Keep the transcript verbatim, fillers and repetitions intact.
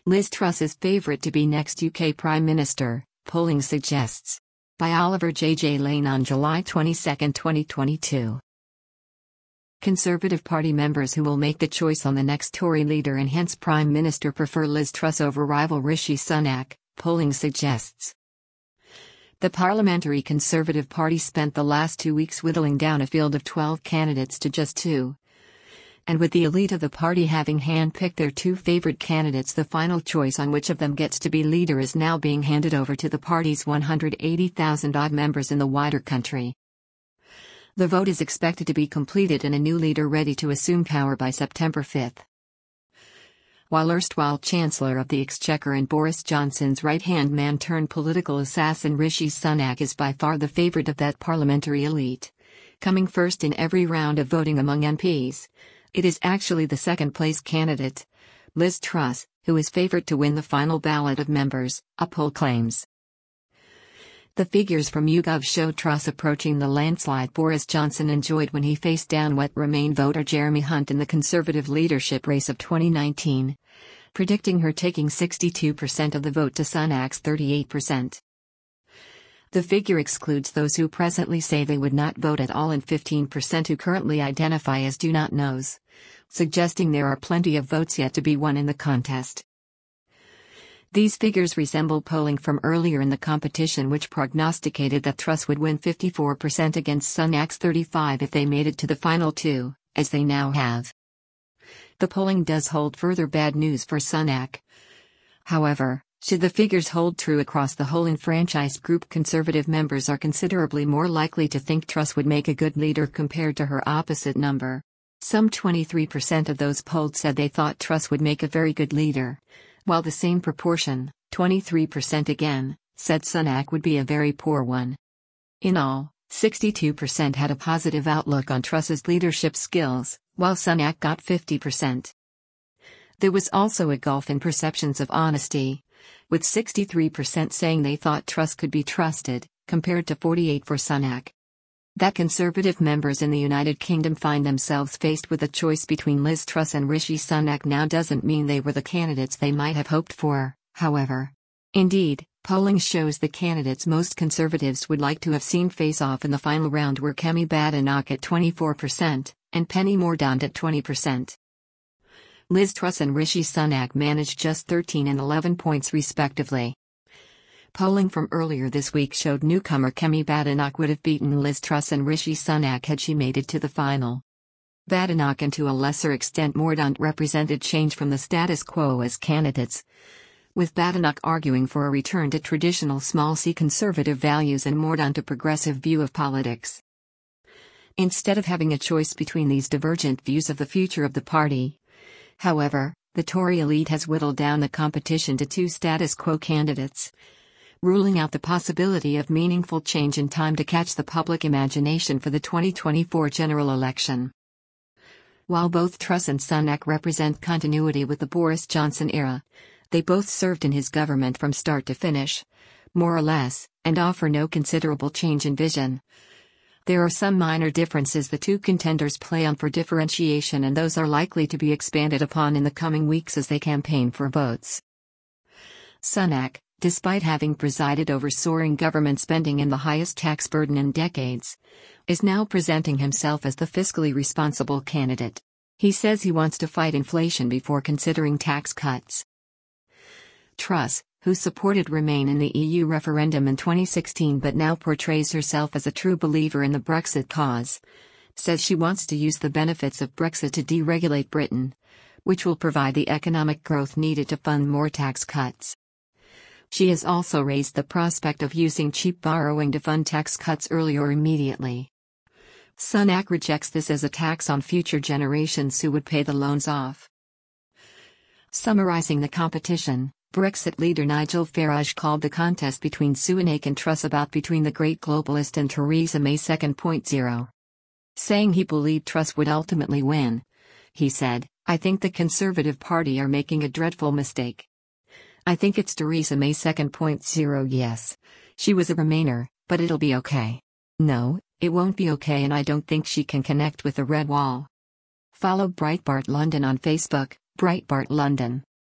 Liz Truss is favourite to be next U K Prime Minister, polling suggests. By Oliver J J Lane on July twenty-second, twenty twenty-two. Conservative Party members who will make the choice on the next Tory leader and hence Prime Minister prefer Liz Truss over rival Rishi Sunak, polling suggests. The Parliamentary Conservative Party spent the last two weeks whittling down a field of twelve candidates to just two. And with the elite of the party having handpicked their two favourite candidates, the final choice on which of them gets to be leader is now being handed over to the party's one hundred eighty thousand odd members in the wider country. The vote is expected to be completed and a new leader ready to assume power by September fifth. While erstwhile Chancellor of the Exchequer and Boris Johnson's right-hand man turned political assassin Rishi Sunak is by far the favourite of that parliamentary elite, coming first in every round of voting among M Ps. It is actually the second-place candidate, Liz Truss, who is favourite to win the final ballot of members, a poll claims. The figures from YouGov show Truss approaching the landslide Boris Johnson enjoyed when he faced down wet Remain voter Jeremy Hunt in the Conservative leadership race of twenty nineteen, predicting her taking sixty-two percent of the vote to Sunak's thirty-eight percent. The figure excludes those who presently say they would not vote at all and fifteen percent who currently identify as do not knows, suggesting there are plenty of votes yet to be won in the contest. These figures resemble polling from earlier in the competition which prognosticated that Truss would win fifty-four percent against Sunak's thirty-five if they made it to the final two, as they now have. The polling does hold further bad news for Sunak. However, should the figures hold true across the whole enfranchised group, Conservative members are considerably more likely to think Truss would make a good leader compared to her opposite number. Some twenty-three percent of those polled said they thought Truss would make a very good leader, while the same proportion, twenty-three percent again, said Sunak would be a very poor one. In all, sixty-two percent had a positive outlook on Truss's leadership skills, while Sunak got fifty percent. There was also a gulf in perceptions of honesty, with sixty-three percent saying they thought Truss could be trusted, compared to forty-eight percent for Sunak. That Conservative members in the United Kingdom find themselves faced with a choice between Liz Truss and Rishi Sunak now doesn't mean they were the candidates they might have hoped for, however. Indeed, polling shows the candidates most Conservatives would like to have seen face off in the final round were Kemi Badenoch at twenty-four percent, and Penny Mordaunt at twenty percent. Liz Truss and Rishi Sunak managed just thirteen and eleven points respectively. Polling from earlier this week showed newcomer Kemi Badenoch would have beaten Liz Truss and Rishi Sunak had she made it to the final. Badenoch and to a lesser extent Mordaunt represented change from the status quo as candidates, with Badenoch arguing for a return to traditional small c conservative values and Mordaunt a progressive view of politics. Instead of having a choice between these divergent views of the future of the party, however, the Tory elite has whittled down the competition to two status quo candidates, ruling out the possibility of meaningful change in time to catch the public imagination for the twenty twenty-four general election. While both Truss and Sunak represent continuity with the Boris Johnson era, they both served in his government from start to finish, more or less, and offer no considerable change in vision. There are some minor differences the two contenders play on for differentiation, and those are likely to be expanded upon in the coming weeks as they campaign for votes. Sunak, despite having presided over soaring government spending and the highest tax burden in decades, is now presenting himself as the fiscally responsible candidate. He says he wants to fight inflation before considering tax cuts. Truss, who supported Remain in the E U referendum in twenty sixteen but now portrays herself as a true believer in the Brexit cause, says she wants to use the benefits of Brexit to deregulate Britain, which will provide the economic growth needed to fund more tax cuts. She has also raised the prospect of using cheap borrowing to fund tax cuts early or immediately. Sunak rejects this as a tax on future generations who would pay the loans off. Summarizing the competition, Brexit leader Nigel Farage called the contest between Sunak and Truss about between the great globalist and Theresa May two point oh. Saying he believed Truss would ultimately win, he said, "I think the Conservative Party are making a dreadful mistake. I think it's Theresa May two point oh, yes. She was a Remainer, but it'll be okay. No, it won't be okay, and I don't think she can connect with the Red Wall." Follow Breitbart London on Facebook, Breitbart London.